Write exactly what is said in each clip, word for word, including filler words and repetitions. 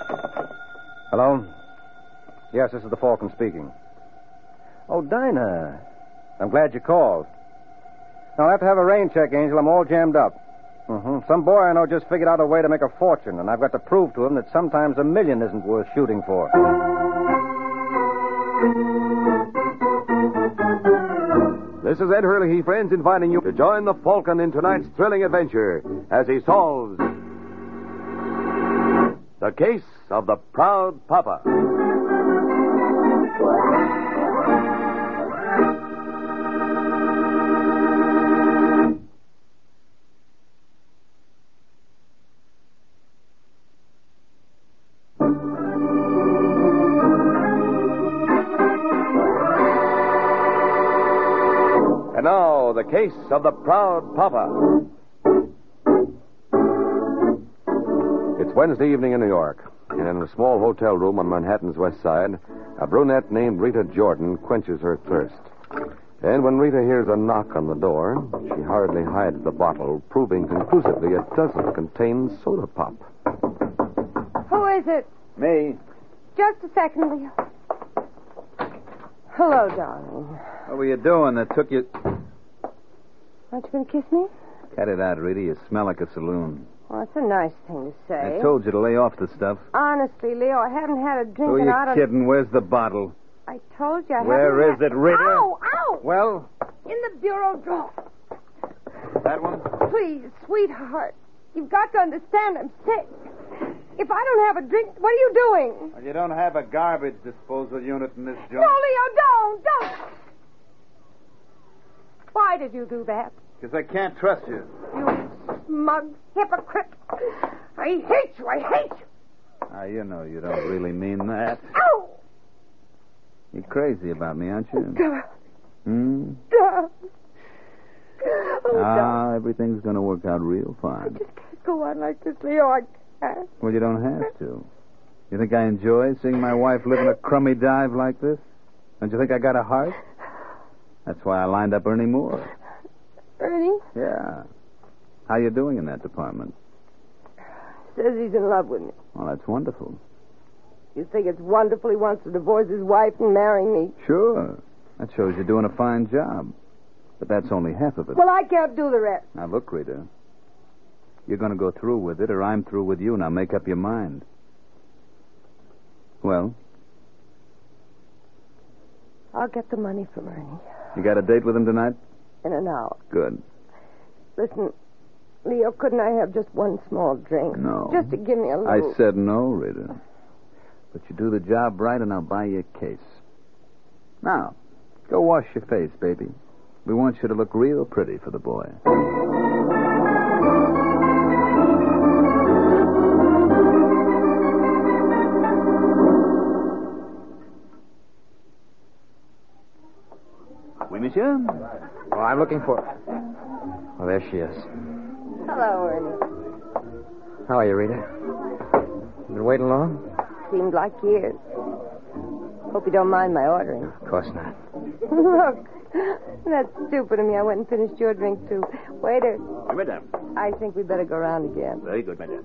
Hello? Yes, this is the Falcon speaking. Oh, Dinah. I'm glad you called. I'll have to have a rain check, Angel. I'm all jammed up. Mm-hmm. Some boy I know just figured out a way to make a fortune, and I've got to prove to him that sometimes a million isn't worth shooting for. This is Ed Hurley, friends, inviting you to join the Falcon in tonight's thrilling adventure as he solves the case of the Proud Papa. And now, the case of the Proud Papa. It's Wednesday evening in New York, and in a small hotel room on Manhattan's west side, a brunette named Rita Jordan quenches her thirst. And when Rita hears a knock on the door, she hurriedly hides the bottle, proving conclusively it doesn't contain soda pop. Who is it? Me. Just a second, Leo. Hello, darling. What were you doing that took you... Aren't you going to kiss me? Cut it out, Rita. You smell like a saloon. Well, it's a nice thing to say. I told you to lay off the stuff. Honestly, Leo, I haven't had a drink Who are in you I don't... kidding? Where's the bottle? I told you I Where haven't is had... it, Rita? Ow, ow! Well? In the bureau drawer. That one? Please, sweetheart. You've got to understand I'm sick. If I don't have a drink, what are you doing? Well, you don't have a garbage disposal unit in this joint. No, Leo, don't, don't. Why did you do that? Because I can't trust you. You smug hypocrite. I hate you, I hate you. Ah, you know you don't really mean that. Ow! You're crazy about me, aren't you? Darling. Hmm? Darling. Oh, Ah, darling. everything's going to work out real I fine. just can't go on like this, Leo. I can't. Well, you don't have to. You think I enjoy seeing my wife live in a crummy dive like this? Don't you think I got a heart? That's why I lined up Ernie Moore. Ernie? Yeah. How you doing in that department? Says he's in love with me. Well, that's wonderful. You think it's wonderful he wants to divorce his wife and marry me? Sure. That shows you're doing a fine job. But that's only half of it. Well, I can't do the rest. Now, look, Rita. You're going to go through with it, or I'm through with you. Now, make up your mind. Well? I'll get the money from Ernie. You got a date with him tonight? In an hour. Good. Listen, Leo, couldn't I have just one small drink? No. Just to give me a little... I said no, Rita. But you do the job right, and I'll buy you a case. Now, go wash your face, baby. We want you to look real pretty for the boy. Oui, monsieur? Oh, I'm looking for... Oh, there she is. Hello, Ernie. How are you, Rita? You been waiting long? Seemed like years. Hope you don't mind my ordering. Of course not. Look, that's stupid of me. I went and finished your drink, too. Waiter, Oui, madame. I think we better go round again. Very good, madame.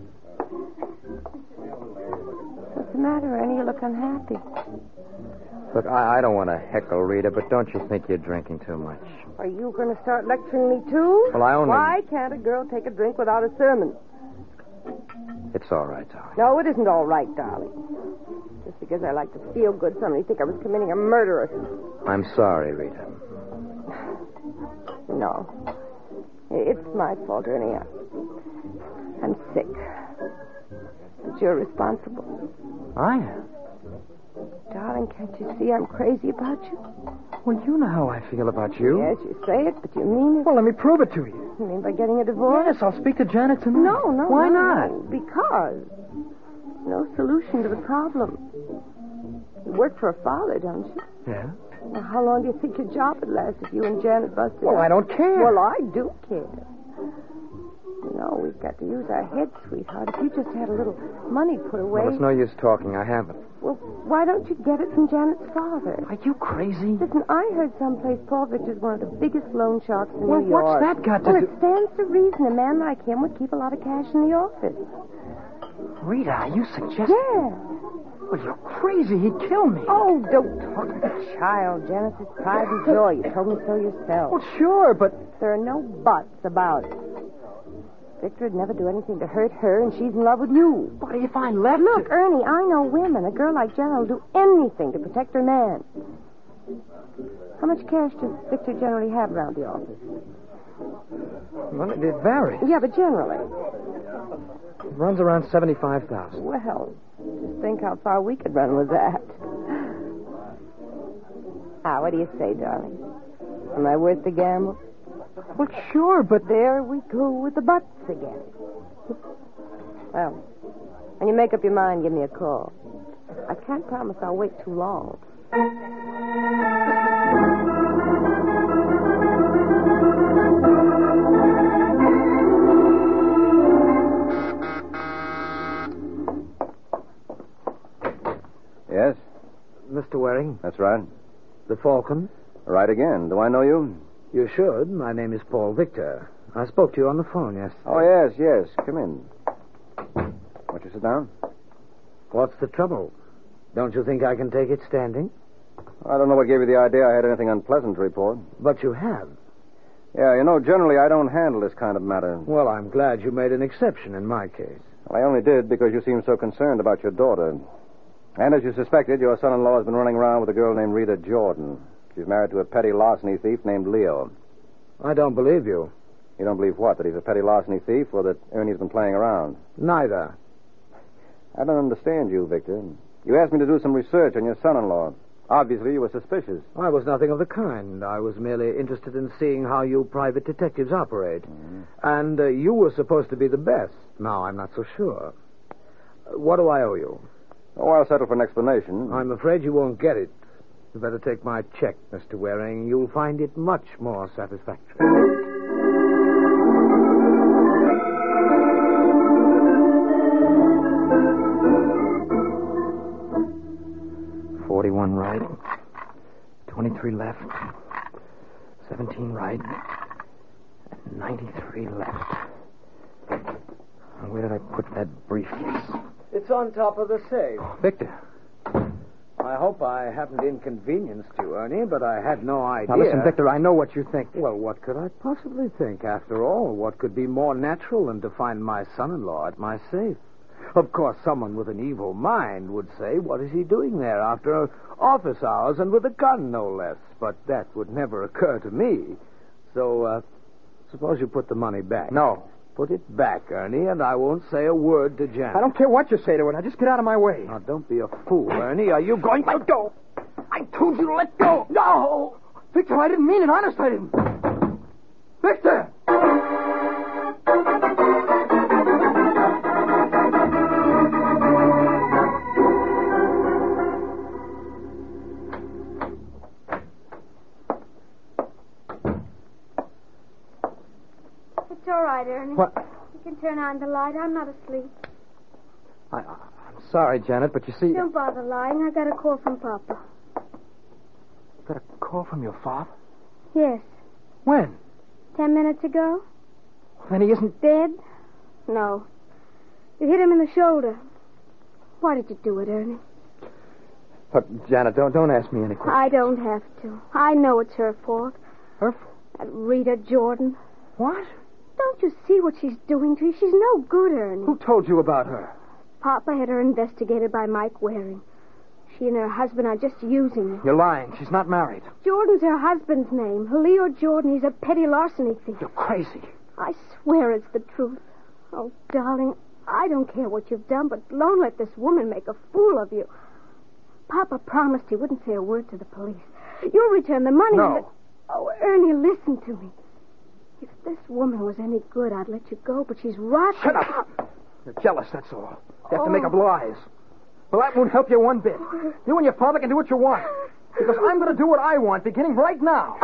What's the matter, Ernie? You look unhappy. Look, I, I don't want to heckle Rita, but don't you think you're drinking too much? Are you going to start lecturing me, too? Well, I only... Why can't a girl take a drink without a sermon? It's all right, darling. No, it isn't all right, darling. Just because I like to feel good, somebody think I was committing a murder or something. I'm sorry, Rita. No. It's my fault, Ernie. I'm sick. But you're responsible. I am? Darling, can't you see I'm crazy about you? Well, you know how I feel about you. Yes, you say it, but you mean it. Well, let me prove it to you. You mean by getting a divorce? Yes, I'll speak to Janet tonight. No, no. Why no, not? no. Because no solution to the problem. You work for a father, don't you? Yeah? Well, how long do you think your job would last if you and Janet busted Well, up? I don't care. Well, I do care. You know, we've got to use our heads, sweetheart. If you just had a little money put away... Well, it's no use talking. I haven't. Well, why don't you get it from Janet's father? Are you crazy? Listen, I heard someplace Paul Victor's one of the biggest loan sharks in Well, New York. what's that got to well, do... Well, it stands to reason a man like him would keep a lot of cash in the office. Rita, are you suggesting? Yeah. Well, you're crazy. He'd kill me. Oh, don't talk to the child, Janice. It's pride and joy. You told me so yourself. Well, sure, but... There are no buts about it. Victor would never do anything to hurt her, and she's in love with you. But if I left Look, her... Ernie, I know women. A girl like Jenna will do anything to protect her man. How much cash does Victor generally have around the office? Well, it, it varies. Yeah, but generally. It runs around seventy-five thousand. Well, just think how far we could run with that. Ah, what do you say, darling? Am I worth the gamble? Well, sure, but... There we go with the butts again. Well, when you make up your mind, give me a call. I can't promise I'll wait too long. Yes, Mister Waring, that's right. the Falcon. Right again. Do I know you? You should. My name is Paul Victor. I spoke to you on the phone yesterday. Oh, yes, yes. Come in. Won't you sit down? What's the trouble? Don't you think I can take it standing? I don't know what gave you the idea I had anything unpleasant to report. But you have. Yeah, you know, generally I don't handle this kind of matter. Well, I'm glad you made an exception in my case. Well, I only did because you seemed so concerned about your daughter. And as you suspected, your son-in-law has been running around with a girl named Rita Jordan. She's married to a petty larceny thief named Leo. I don't believe you. You don't believe what? That he's a petty larceny thief or that Ernie's been playing around? Neither. I don't understand you, Victor. You asked me to do some research on your son-in-law. Obviously, you were suspicious. I was nothing of the kind. I was merely interested in seeing how you private detectives operate. Mm-hmm. And uh, you were supposed to be the best. Now, I'm not so sure. Uh, what do I owe you? Oh, I'll settle for an explanation. I'm afraid you won't get it. You better take my check, Mister Waring. You'll find it much more satisfactory. Forty-one right, twenty-three left, seventeen right, and ninety-three left. Where did I put that briefcase? It's on top of the safe. Oh, Victor. I hope I haven't inconvenienced you, Ernie, but I had no idea. Now, listen, Victor, I know what you think. Well, what could I possibly think? After all, what could be more natural than to find my son-in-law at my safe? Of course, someone with an evil mind would say, what is he doing there after office hours and with a gun, no less? But that would never occur to me. So, uh, suppose you put the money back. No. Put it back, Ernie, and I won't say a word to Janet. I don't care what you say to her. Now, just get out of my way. Now, don't be a fool, Ernie. Are you going to... Let go! I told you to let go! No! Victor, I didn't mean it. Honest, I didn't. Victor! It's all right, Ernie. What? You can turn on the light. I'm not asleep. I, I'm sorry, Janet, but you see... Don't bother lying. I got a call from Papa. You got a call from your father? Yes. When? Ten minutes ago? Then he isn't... Dead? No. You hit him in the shoulder. Why did you do it, Ernie? Look, Janet, don't, don't ask me any questions. I don't have to. I know it's her fault. Her fault? That Rita Jordan. What? Don't you see what she's doing to you? She's no good, Ernie. Who told you about her? Papa had her investigated by Mike Waring. She and her husband are just using her. You're lying. She's not married. Jordan's her husband's name. Leo Jordan. He's a petty larceny thief. You're crazy. I swear it's the truth. Oh, darling, I don't care what you've done, but don't let this woman make a fool of you. Papa promised he wouldn't say a word to the police. You'll return the money. No. But... Oh, Ernie, listen to me. If this woman was any good, I'd let you go, but she's rotten. Shut up. You're jealous, that's all. You have Oh. to make up lies. Well, that won't help you one bit. You and your father can do what you want. Because I'm going to do what I want, beginning right now.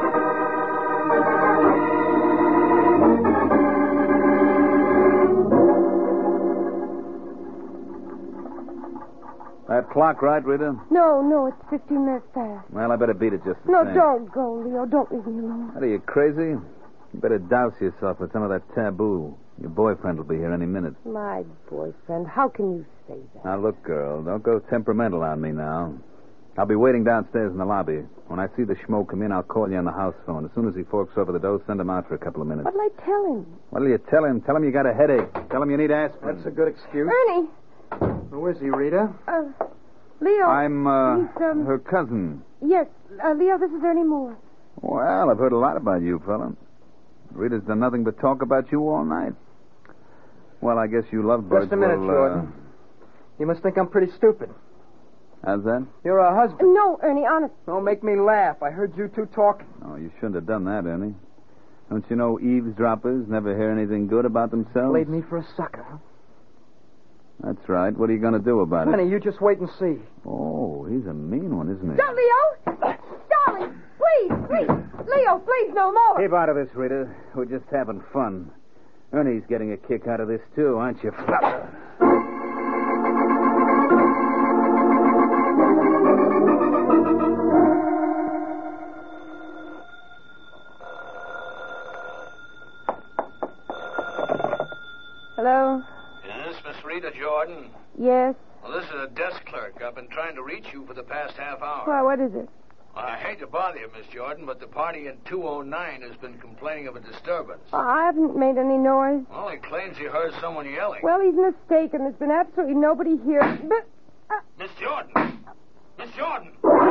That clock right, Rita? No, no, it's fifteen minutes past. Well, I better beat it just the No, same. don't go, Leo. Don't leave me alone. What, are you crazy? You better douse yourself with some of that taboo. Your boyfriend will be here any minute. My boyfriend. How can you say that? Now, look, girl, don't go temperamental on me now. I'll be waiting downstairs in the lobby. When I see the schmo come in, I'll call you on the house phone. As soon as he forks over the dough, send him out for a couple of minutes. What'll I tell him? What'll you tell him? Tell him you got a headache. Tell him you need aspirin. That's a good excuse. Ernie! Who is he, Rita? Uh, Leo. I'm, uh, He's, um... her cousin. Yes, uh, Leo, this is Ernie Moore. Well, I've heard a lot about you, fella. Rita's done nothing but talk about you all night. Well, I guess you love birds. Just a minute, will, uh... Jordan. You must think I'm pretty stupid. How's that? You're a husband. No, Ernie, honest. Don't make me laugh. I heard you two talking. Oh, you shouldn't have done that, Ernie. Don't you know eavesdroppers never hear anything good about themselves? Played me for a sucker, huh? That's right. What are you going to do about Honey, it? you just wait and see. Oh, he's a mean one, isn't he? Don't, Leo! Darling, please, please. Leo, please, no more. Keep out of this, Rita. We're just having fun. Ernie's getting a kick out of this, too, aren't you, fella? Hello? Yes, Miss Rita Jordan. Yes? Well, this is a desk clerk. I've been trying to reach you for the past half hour. Why, what is it? Well, I hate to bother you, Miss Jordan, but the party in two oh nine has been complaining of a disturbance. I haven't made any noise. Well, he claims he heard someone yelling. Well, he's mistaken. There's been absolutely nobody here. But... Uh... Miss Jordan! Miss Jordan!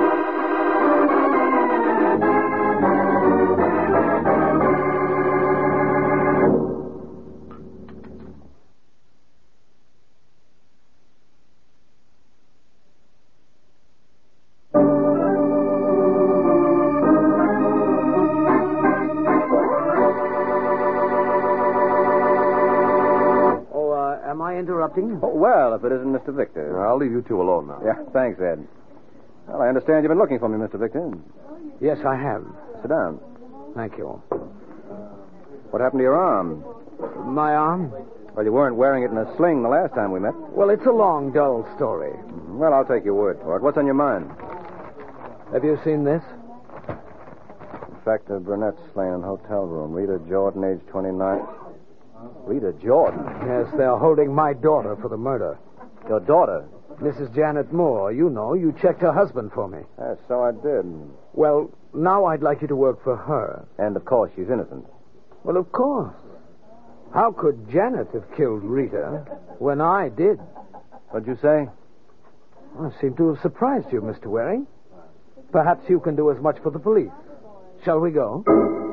Interrupting? Oh, well, if it isn't Mister Victor. I'll leave you two alone now. Yeah, thanks, Ed. Well, I understand you've been looking for me, Mister Victor. Yes, I have. Sit down. Thank you. What happened to your arm? My arm? Well, you weren't wearing it in a sling the last time we met. Well, it's a long, dull story. Well, I'll take your word for it. What's on your mind? Have you seen this? Inspector Burnett's slain in hotel room. Rita Jordan, age twenty-nine. Rita Jordan? Yes, they're holding my daughter for the murder. Your daughter? Missus Janet Moore. You know, you checked her husband for me. Yes, so I did. Well, now I'd like you to work for her. And, of course, she's innocent. Well, of course. How could Janet have killed Rita when I did? What'd you say? I seem to have surprised you, Mister Waring. Perhaps you can do as much for the police. Shall we go?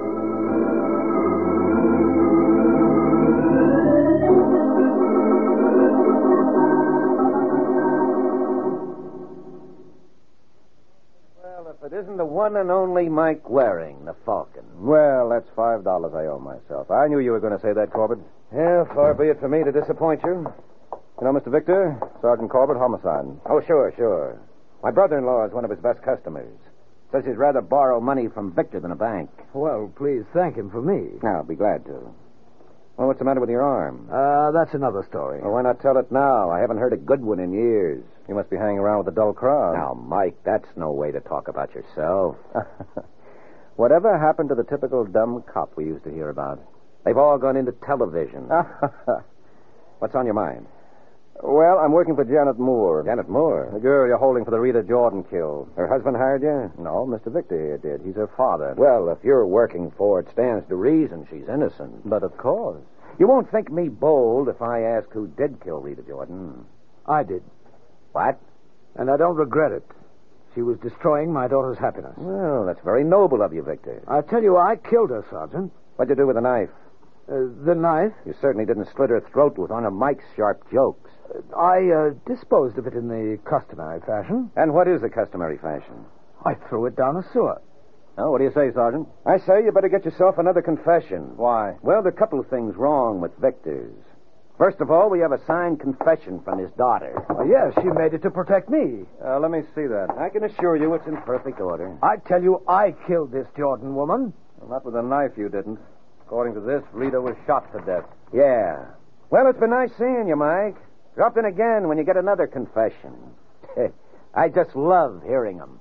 It isn't the one and only Mike Waring, the Falcon. Well, that's five dollars I owe myself. I knew you were going to say that, Corbett. Yeah, far be it for me to disappoint you. You know, Mister Victor, Sergeant Corbett, homicide. Oh, sure, sure. My brother-in-law is one of his best customers. Says he'd rather borrow money from Victor than a bank. Well, please thank him for me. I'll be glad to. Well, what's the matter with your arm? Uh, that's another story. Well, why not tell it now? I haven't heard a good one in years. You must be hanging around with a dull crowd. Now, Mike, that's no way to talk about yourself. Whatever happened to the typical dumb cop we used to hear about? They've all gone into television. What's on your mind? Well, I'm working for Janet Moore. Janet Moore? The girl you're holding for the Rita Jordan kill. Her husband hired you? No, Mister Victor here did. He's her father. Well, if you're working for it, stands to reason she's innocent. But of course. You won't think me bold if I ask who did kill Rita Jordan. I did. What? And I don't regret it. She was destroying my daughter's happiness. Well, that's very noble of you, Victor. I tell you, I killed her, Sergeant. What'd you do with the knife? Uh, the knife? You certainly didn't slit her throat with one of Mike's sharp jokes. Uh, I uh, disposed of it in the customary fashion. And what is the customary fashion? I threw it down a sewer. Oh, what do you say, Sergeant? I say you better get yourself another confession. Why? Well, there are a couple of things wrong with Victor's. First of all, we have a signed confession from his daughter. Oh, yes, she made it to protect me. Uh, let me see that. I can assure you it's in perfect order. I tell you, I killed this Jordan woman. Well, not with a knife, you didn't. According to this, Rita was shot to death. Yeah. Well, it's been nice seeing you, Mike. Drop in again when you get another confession. I just love hearing them.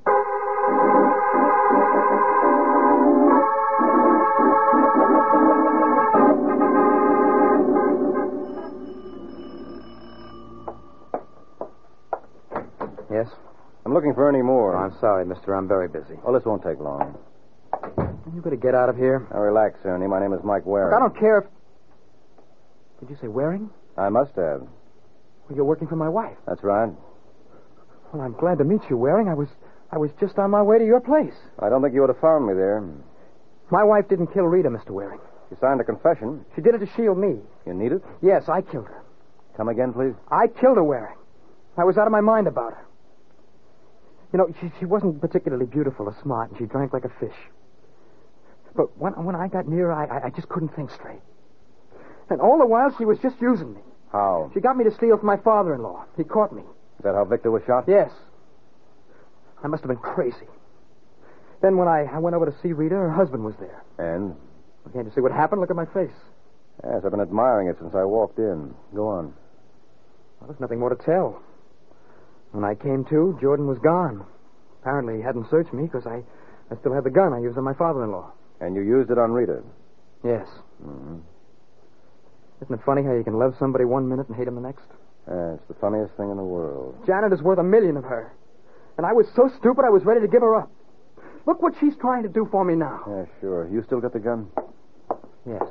Yes? I'm looking for Ernie Moore. Oh, I'm sorry, mister. I'm very busy. Oh, this won't take long. You better get out of here. Now, relax, Ernie. My name is Mike Waring. Look, I don't care if... Did you say Waring? I must have. Well, you're working for my wife. That's right. Well, I'm glad to meet you, Waring. I was I was just on my way to your place. I don't think you would have found me there. My wife didn't kill Rita, Mister Waring. She signed a confession. She did it to shield me. You need it? Yes, I killed her. Come again, please. I killed her, Waring. I was out of my mind about her. You know, she, she wasn't particularly beautiful or smart, and she drank like a fish. But when, when I got near her, I, I just couldn't think straight. And all the while, she was just using me. How? She got me to steal from my father-in-law. He caught me. Is that how Victor was shot? Yes. I must have been crazy. Then when I, I went over to see Rita, her husband was there. And? Can't you see what happened? Look at my face. Yes, I've been admiring it since I walked in. Go on. Well, there's nothing more to tell. When I came to, Jordan was gone. Apparently he hadn't searched me because I, I still had the gun I used on my father-in-law. And you used it on Rita? Yes. Mm-hmm. Isn't it funny how you can love somebody one minute and hate him the next? Yeah, it's the funniest thing in the world. Janet is worth a million of her. And I was so stupid I was ready to give her up. Look what she's trying to do for me now. Yeah, sure. You still got the gun? Yes.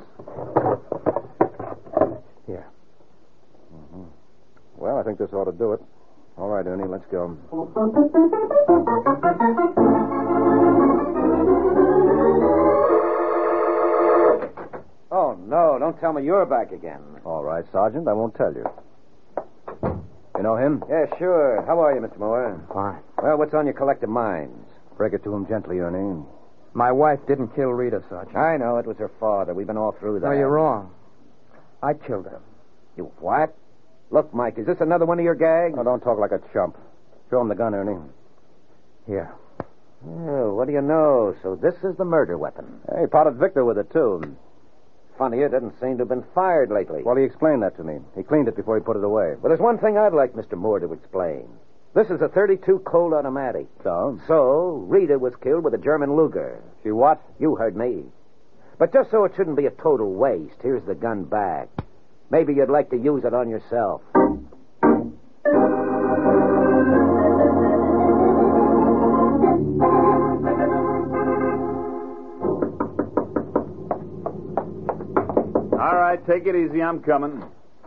Here. Mm-hmm. Well, I think this ought to do it. All right, Ernie, let's go. Oh, no, don't tell me you're back again. All right, Sergeant, I won't tell you. You know him? Yeah, sure. How are you, Mister Moore? Fine. Well, what's on your collective minds? Break it to him gently, Ernie. My wife didn't kill Rita, Sergeant. I know, it was her father. We've been all through that. No, you're wrong. I killed her. You what? Look, Mike, is this another one of your gags? Oh, don't talk like a chump. Show him the gun, Ernie. Here. Oh, what do you know? So this is the murder weapon. Hey, potted Victor with it, too. Funny, it doesn't seem to have been fired lately. Well, he explained that to me. He cleaned it before he put it away. But there's one thing I'd like Mister Moore to explain. This is a thirty-two Colt automatic. So? So, Rita was killed with a German Luger. She what? You heard me. But just so it shouldn't be a total waste, here's the gun back. Maybe you'd like to use it on yourself. All right, take it easy. I'm coming.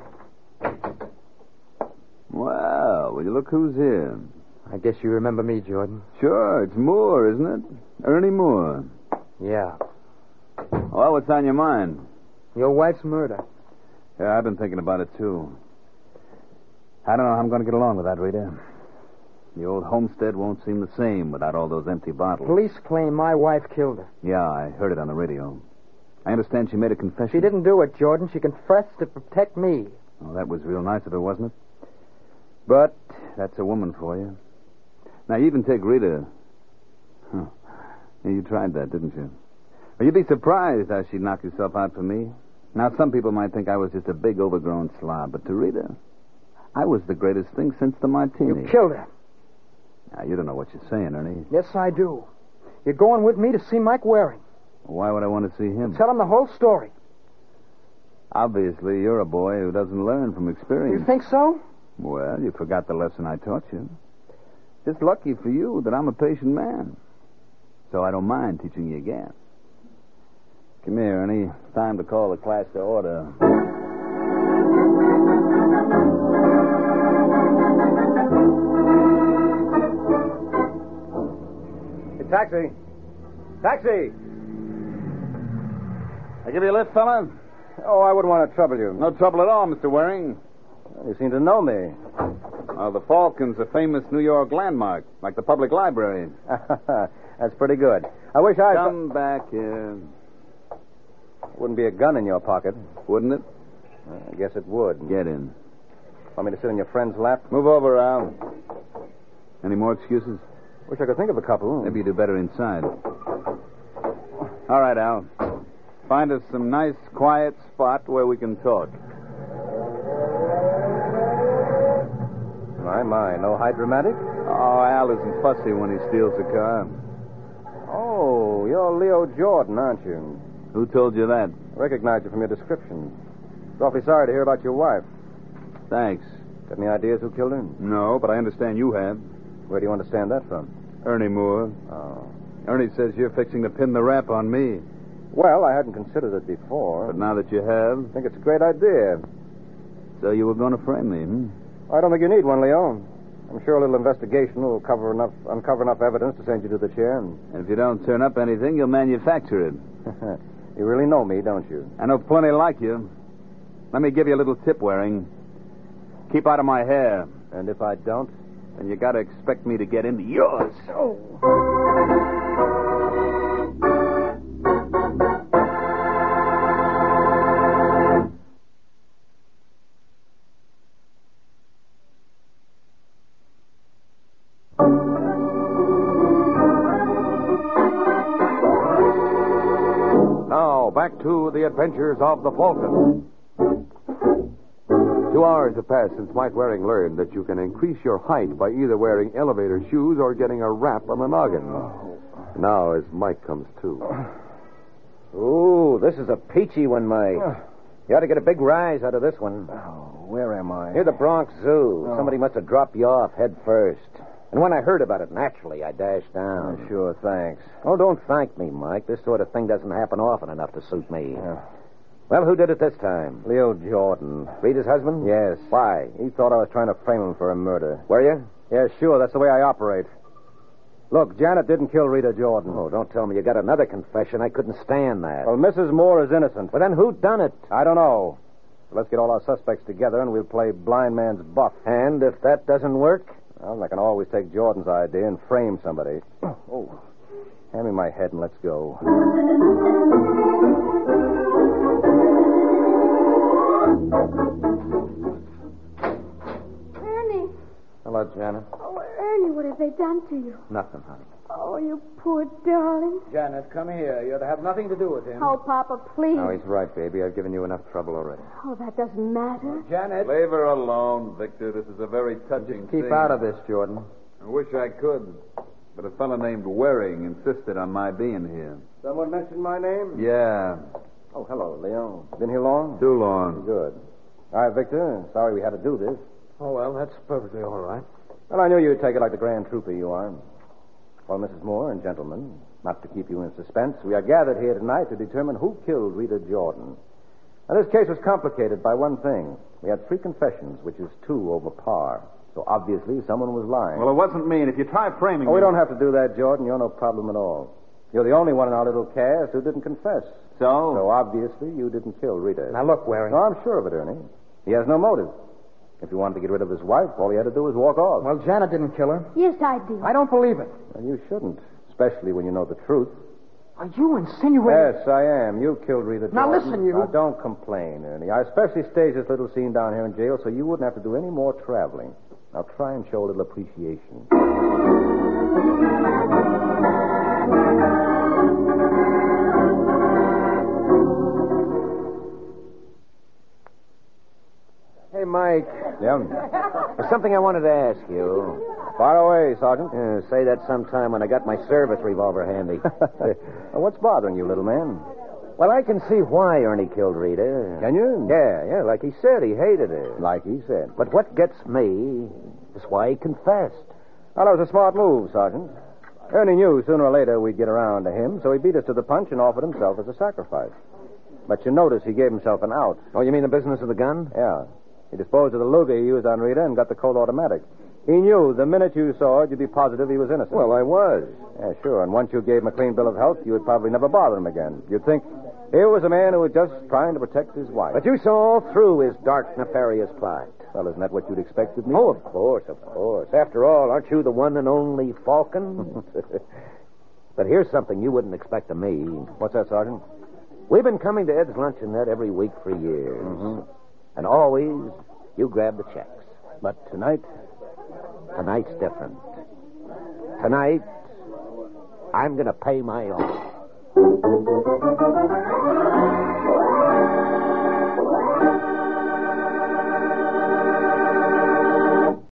Well, will you look who's here? I guess you remember me, Jordan. Sure, it's Moore, isn't it? Ernie Moore. Yeah. Well, what's on your mind? Your wife's murder. Yeah, I've been thinking about it, too. I don't know how I'm going to get along with that, Rita. The old homestead won't seem the same without all those empty bottles. Police claim my wife killed her. Yeah, I heard it on the radio. I understand she made a confession. She didn't do it, Jordan. She confessed to protect me. Oh, that was real nice of her, wasn't it? But that's a woman for you. Now, you even take Rita. Huh. Yeah, you tried that, didn't you? Well, you'd be surprised how she'd knock herself out for me. Now, some people might think I was just a big, overgrown slob, but to Rita, I was the greatest thing since the martini. You killed her. Now, you don't know what you're saying, Ernie. Yes, I do. You're going with me to see Mike Waring. Why would I want to see him? Tell him the whole story. Obviously, you're a boy who doesn't learn from experience. You think so? Well, you forgot the lesson I taught you. Just lucky for you that I'm a patient man. So I don't mind teaching you again. Come here, Ernie. Time to call the class to order. Hey, taxi. Taxi! I give you a lift, fella? Oh, I wouldn't want to trouble you. No trouble at all, Mister Waring. Well, you seem to know me. Oh, the Falcon's a famous New York landmark, like the public library. That's pretty good. I wish I... Come back here. Wouldn't be a gun in your pocket. Wouldn't it? I guess it would. Get in. Want me to sit in your friend's lap? Move over, Al. Any more excuses? Wish I could think of a couple. Maybe you do better inside. All right, Al. Find us some nice, quiet spot where we can talk. My, my. No high dramatic? Oh, Al isn't fussy when he steals a car. Oh, you're Leo Jordan, aren't you? Who told you that? I recognize you from your description. Awfully sorry to hear about your wife. Thanks. Got any ideas who killed her? No, but I understand you have. Where do you understand that from? Ernie Moore. Oh. Ernie says you're fixing to pin the rap on me. Well, I hadn't considered it before. But now that you have, I think it's a great idea. so you were going to frame me, hmm? I don't think you need one, Leo. I'm sure a little investigation will cover enough, uncover enough evidence to send you to the chair. And... and if you don't turn up anything, you'll manufacture it. You really know me, don't you? I know plenty like you. Let me give you a little tip, Waring. Keep out of my hair. And if I don't? Then you got to expect me to get into yours. Oh. Now, back to the adventures of the Falcon. Two hours have passed since Mike Waring learned that you can increase your height by either wearing elevator shoes or getting a rap on the noggin. Now, as Mike comes to. Ooh, this is a peachy one, Mike. You ought to get a big rise out of this one. Oh, where am I? Near the Bronx Zoo. Oh. Somebody must have dropped you off head first. And when I heard about it, naturally, I dashed down. Oh, sure, thanks. Oh, don't thank me, Mike. This sort of thing doesn't happen often enough to suit me. Yeah. Well, who did it this time? Leo Jordan. Rita's husband? Yes. Why? He thought I was trying to frame him for a murder. Were you? Yeah, sure. That's the way I operate. Look, Janet didn't kill Rita Jordan. Oh, don't tell me you got another confession. I couldn't stand that. Well, Missus Moore is innocent. Well, then who done it? I don't know. Let's get all our suspects together and we'll play blind man's buff. And if that doesn't work? Well, I can always take Jordan's idea and frame somebody. Oh, hand me my head and let's go. Ernie. Hello, Janet. Oh, Ernie, what have they done to you? Nothing, honey. Oh, you poor darling. Janet, come here. You're to have nothing to do with him. Oh, Papa, please. No, he's right, baby. I've given you enough trouble already. Oh, that doesn't matter. Janet. Leave her alone, Victor. This is a very touching Keep scene. out of this, Jordan. I wish I could, but a fellow named Waring insisted on my being here. Someone mentioned my name? Yeah, Oh, hello, Leo. Been here long? too long. Good. All right, Victor. Sorry we had to do this. Oh, well, that's perfectly all right. Well, I knew you'd take it like the grand trooper you are. Well, Missus Moore and gentlemen, not to keep you in suspense, we are gathered here tonight to determine who killed Rita Jordan. Now, this case was complicated by one thing. We had three confessions, which is two over par. So obviously someone was lying. Well, it wasn't me, and if you try framing Oh, me... we don't have to do that, Jordan. You're no problem at all. You're the only one in our little cast who didn't confess. So? So obviously you didn't kill Rita. Now, look, Waring. No, I'm sure of it, Ernie. He has no motive. If he wanted to get rid of his wife, all he had to do was walk off. Well, Janet didn't kill her. Yes, I did. I don't believe it. Well, you shouldn't, especially when you know the truth. Are you insinuating? Yes, I am. You killed Rita Jordan. Now, listen, you- Now, don't complain, Ernie. I especially staged this little scene down here in jail so you wouldn't have to do any more traveling. Now, try and show a little appreciation. Hey, Mike. Yeah. There's something I wanted to ask you. Fire away, Sergeant. Uh, say that sometime when I got my service revolver handy. Well, what's bothering you, little man? Well, I can see why Ernie killed Rita. Can you? Yeah, yeah, like he said, he hated her. Like he said. But what gets me is why he confessed. Well, that was a smart move, Sergeant. Ernie knew sooner or later we'd get around to him, so he beat us to the punch and offered himself as a sacrifice. But you notice he gave himself an out. Oh, you mean the business of the gun? Yeah. He disposed of the Luger he used on Rita and got the Colt automatic. He knew the minute you saw it, you'd be positive he was innocent. Well, I was. Yeah, sure. And once you gave him a clean bill of health, you would probably never bother him again. You'd think here was a man who was just trying to protect his wife. But you saw through his dark, nefarious plot. Well, isn't that what you'd expect of me? Oh, of course, of course. After all, aren't you the one and only Falcon? But here's something you wouldn't expect of me. What's that, Sergeant? We've been coming to Ed's Luncheonette every week for years. Mm-hmm. And always, you grab the checks. But tonight... Tonight's different. Tonight, I'm going to pay my own.